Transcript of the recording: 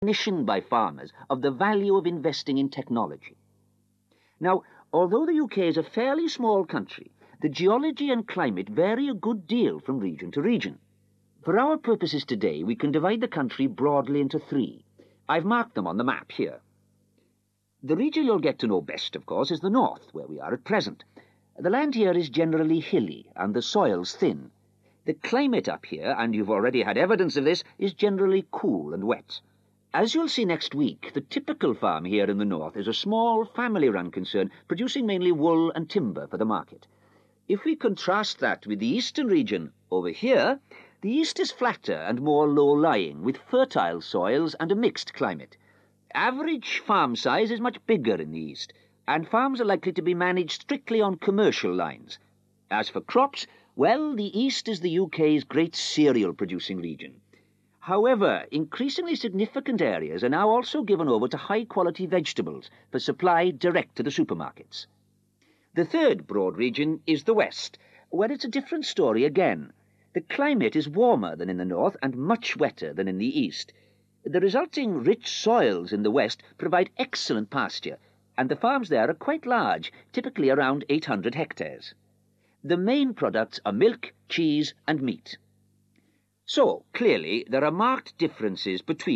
recognition by farmers of the value of investing in technology. Now, although the UK is a fairly small country, the geology and climate vary a good deal from region to region. For our purposes today, we can divide the country broadly into three. I've marked them on the map here. The region you'll get to know best, of course, is the north, where we are at present. The land here is generally hilly, and the soil's thin. The climate up here, and you've already had evidence of this, is generally cool and wet. As you'll see next week, the typical farm here in the north is a small, family-run concern, producing mainly wool and timber for the market. If we contrast that with the eastern region, over here, the east is flatter and more low-lying, with fertile soils and a mixed climate. Average farm size is much bigger in the east, and farms are likely to be managed strictly on commercial lines. As for crops, well, the east is the UK's great cereal-producing region. However, increasingly significant areas are now also given over to high-quality vegetables for supply direct to the supermarkets. The third broad region is the west, where it's a different story again. The climate is warmer than in the north and much wetter than in the east. The resulting rich soils in the west provide excellent pasture, and the farms there are quite large, typically around 800 hectares. The main products are milk, cheese, and meat. So, clearly, there are marked differences between